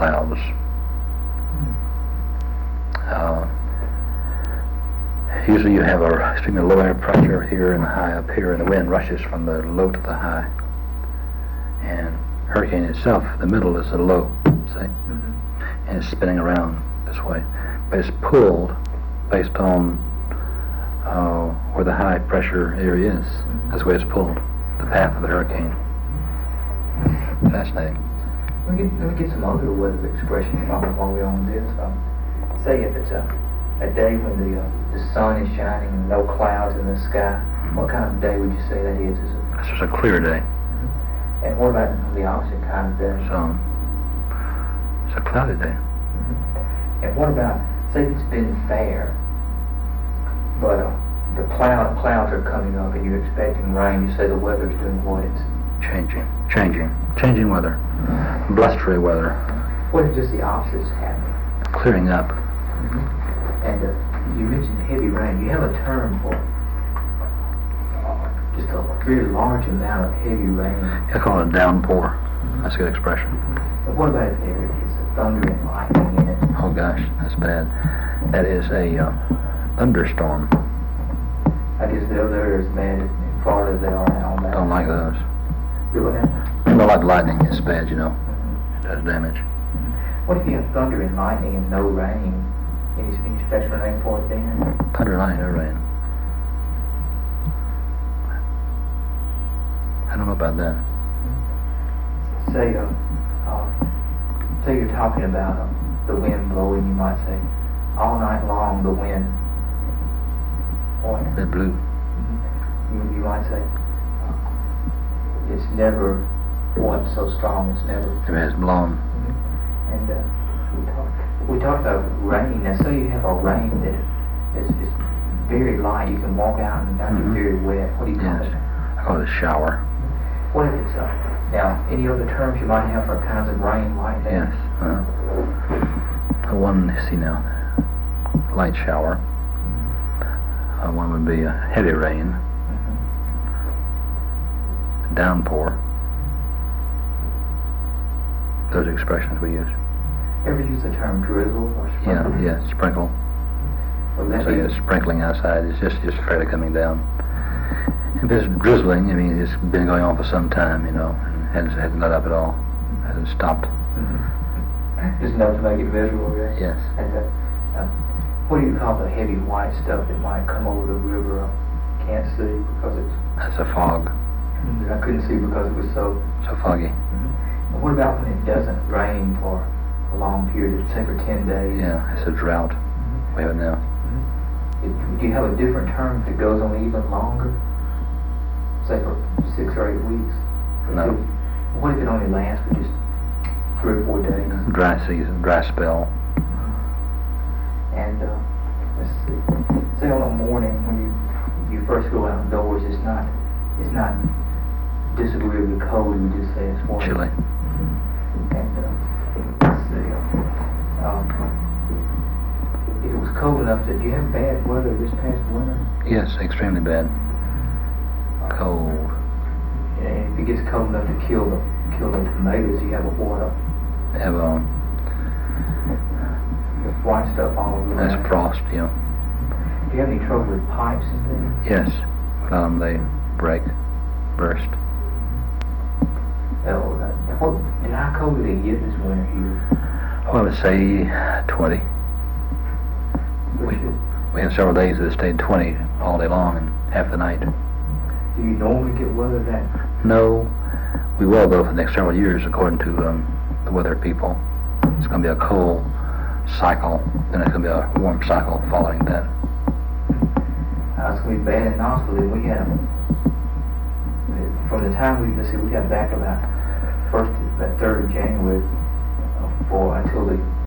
clouds. Usually you have a extremely low air pressure here and high up here, and the wind rushes from the low to the high. And hurricane itself, the middle is the low, see? And it's spinning around this way. But it's pulled based on where the high pressure area is. That's the way it's pulled, the path of the hurricane. Fascinating. Let me get some other weather expressions while we're on this. Say if it's a day when the sun is shining and no clouds in the sky, what kind of day would you say that is? It's just a clear day. And what about the opposite kind of day? So, it's a cloudy day. And what about, say it's been fair, but the clouds are coming up and you're expecting rain, you say the weather's doing what? It's changing weather, blustery weather. What if just the opposite's happening? Clearing up. And you mentioned heavy rain. You have a term for just a very large amount of heavy rain. I call it a downpour. That's a good expression. But what about if there is a thunder and lightning in it? Oh gosh, that's bad. That is a thunderstorm. I guess they're as bad in Florida as they are now. Don't like those. Do what now? Don't like lightning. It's bad, you know. It does damage. What if you have thunder and lightning and no rain? Any special name for it then? Thunder and lightning, no rain. I don't know about that. Say you're talking about the wind blowing, you might say, all night long the wind. It blew. You might say, it's never wasn't so strong, it's never. It has blown. And we talked about rain. Now, say you have a rain that is very light. You can walk out and not get very wet. What do you call it? I call it a shower. What if it's now, any other terms you might have for kinds of rain like that? Yes. One, see now, light shower. One would be a heavy rain. A downpour. Those expressions we use. Ever use the term drizzle or sprinkle? Yeah, sprinkle. So it's sprinkling outside. It's just fairly coming down. If it's drizzling, I mean, it's been going on for some time, you know, and hasn't let up at all. Hasn't stopped. Just enough to make it miserable, right? Yes. And what do you call the heavy white stuff that might come over the river? Can't see because it's. That's a fog. I couldn't see because it was so foggy. And what about when it doesn't rain for a long period, say for 10 days? Yeah, it's a drought. We have it now. Do you have a different term that goes on even longer? Say for 6 or 8 weeks? No. What if it only lasts for just 3 or 4 days? Dry season, dry spell. And let's see. Say on a morning when you first go outdoors, it's not disagreeably cold. You just say it's warm. Chilly. And let's see. If it was cold enough, did you have bad weather this past winter? Yes, extremely bad. Cold. And if it gets cold enough to kill the tomatoes, you have a what? Have The white stuff all over the that's land. frost, you know. Do you have any trouble with pipes and things? Yes. They burst. And how cold did it get this winter here? Well, let's say 20. We had several days that stayed 20 all day long and half the night. Do you normally get weather that? No, we will though for the next several years, according to the weather people. It's going to be a cold cycle, then it's going to be a warm cycle following that. It's going to be bad in Knoxville. We had from the time we got back about 3rd of January until the